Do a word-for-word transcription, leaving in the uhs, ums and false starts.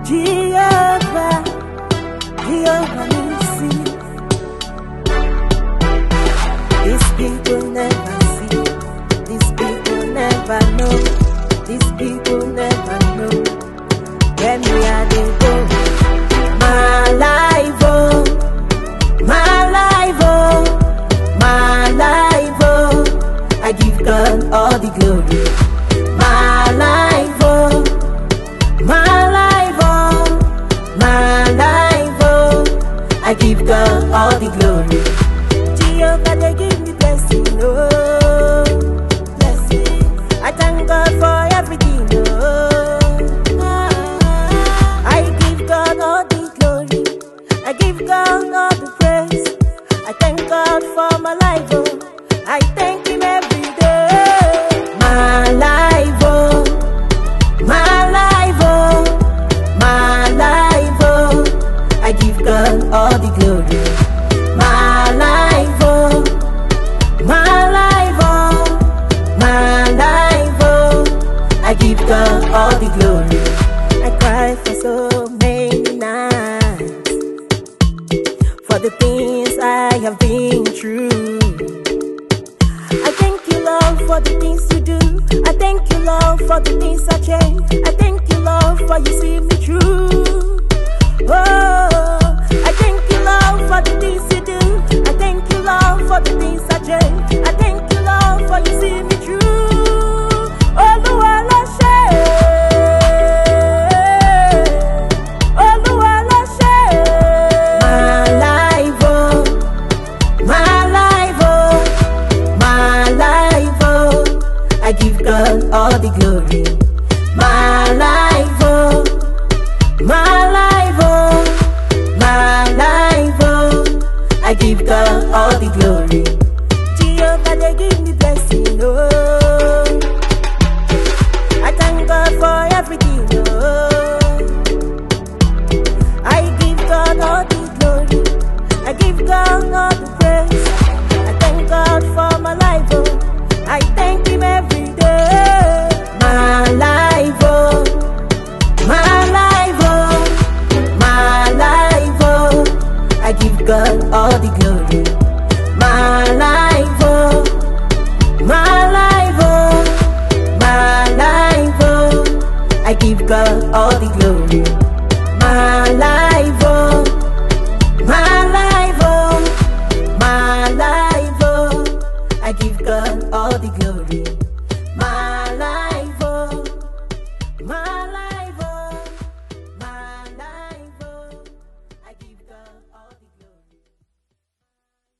Jehovah, Jehovah Nissi. These people never see, these people never know, these people never know where me are they go. My life, oh, my life, oh, my life, oh, I give God all the glory. My life, oh, my life, oh, my life, oh, I give God all the glory. Jehovah, they give me blessing, oh, blessing. I thank God for everything, oh. I give God all the glory. I give God all the praise. I thank God for my life, oh. I thank Him every day. My life, oh, my life, oh, my life, oh, I give God all the glory. My life, oh, my life, oh, my life, oh, I give God all the glory. I cry for so many nights for the things I have been through. I thank you, Lord, for the things you do. I thank you, Lord, for the things I change. I thank you, Lord, for you see me through. Oh, I thank you, Lord, for the things you do. I thank you, Lord, for the things I change. I thank you, Lord, for you see me through. Olúwa ló ṣe, Olúwa ló ṣe. My life, oh, my life, oh, my life, oh, I give God all the glory. My life, oh, my life, oh, my life, oh, I give God all the glory. Jehovah, they give me blessing, oh. I thank God for everything, oh. I give God all the glory. I give God all the praise. I thank God for my life, oh. I thank Him every day. My life, oh, my life, oh, my life, oh, I give God all the glory. My life, oh, my life, oh, my life, oh, I give God all the glory.